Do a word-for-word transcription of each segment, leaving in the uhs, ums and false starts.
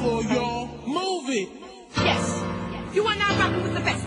for y'all. Move it. Yes, you are now rocking with the best.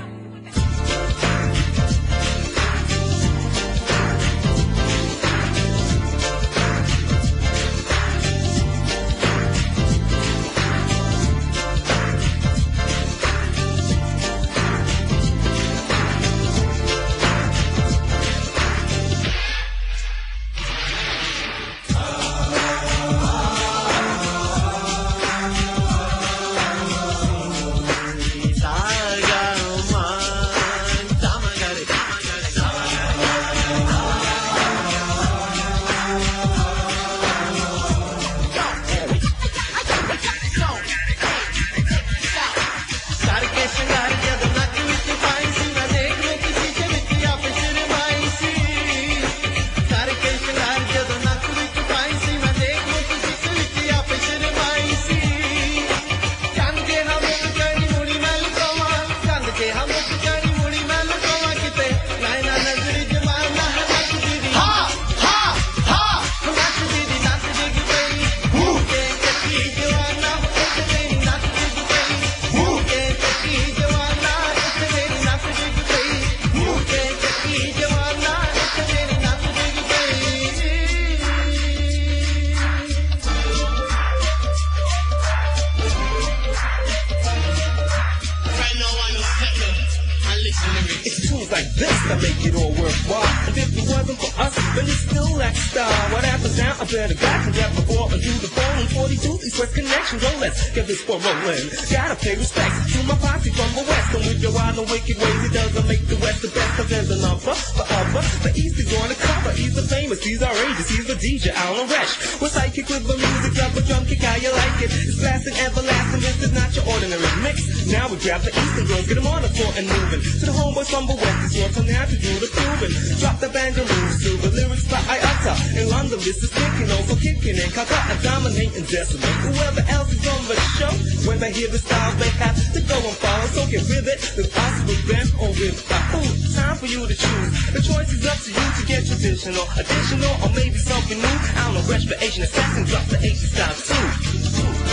It's tunes like this that make it all worthwhile. And if it wasn't for us, then it still lacks style. What happens now? I better back and rap before I do the phone. forty-two, East West Connection. Oh, let's get this for rolling. Gotta pay respect to my posse from the West. And with your wild and wicked ways, it doesn't make the West the best. Cause there's a number for other. The East is on the cover. He's the famous, he's outrageous. He's the D J, Alan Resch. We're psychic with the music, drop a drum kick, how you like it. It's blasting, everlasting. This is not your ordinary mix. Now we grab the Eastern girls, get them on the floor and moving. To the homeboys from the West, it's your turn now to do the proving. Drop the banger moves to the lyrics that I utter. In London, this is kicking on, so kicking in, cock out and dominate and decimate. Whoever else is on the show, when they hear the style, they have to go and follow. So get with it, with us, with them, or with the food. Time for you to choose. The choice is up to you to get traditional, additional, or maybe something new. I'm a Resch for Asian assassin, drop the Asian style too.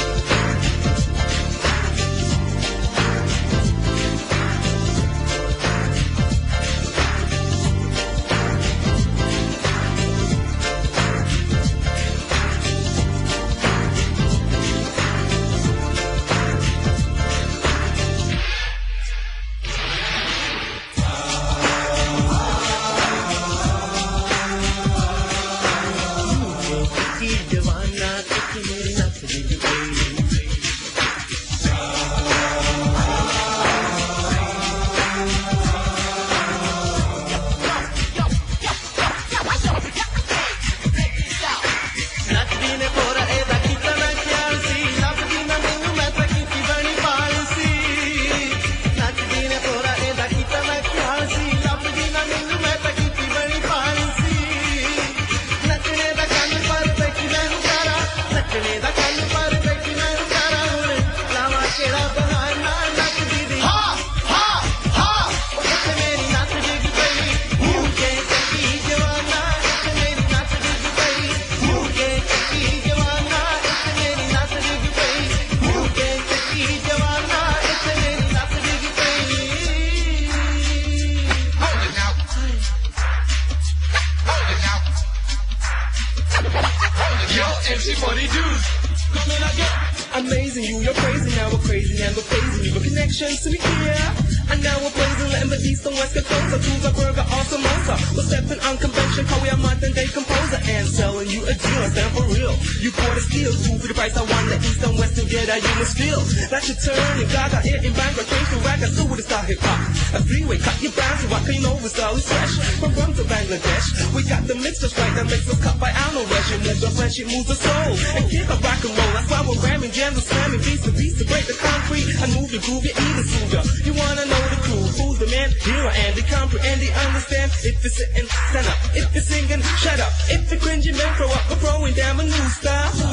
Amazing you, you're crazy now, we're crazy and we're praising you. The connections to me here, and now we're blazing, letting the East and West get closer. To the burger or samosa, we're stepping on convention, cause we are modern day composer. And selling you a deal, I stand for real. You bought a steal, two for the price I want. The East and West together, you must feel. That's your turn, you gaga, here in Bangor, change the rag, I still with the style hip hop. A freeway, cut your bounds, you rock, you know the style is fresh. From Rum to Bangladesh, we got the mix just right, that makes us cut by Arnold Resch. It moves the flesh, it moves the soul, and kick up rock and roll. That's why we're ramming, jams and slamming, beats to beats to break the concrete. And move the groove, you eat a sugar. You wanna know the crew, who's the man? Here I am, they comprehend, they understand. If you're sitting, stand up. If you're singing, shut up. If you're cringing, then throw up. We're throwing down a new style.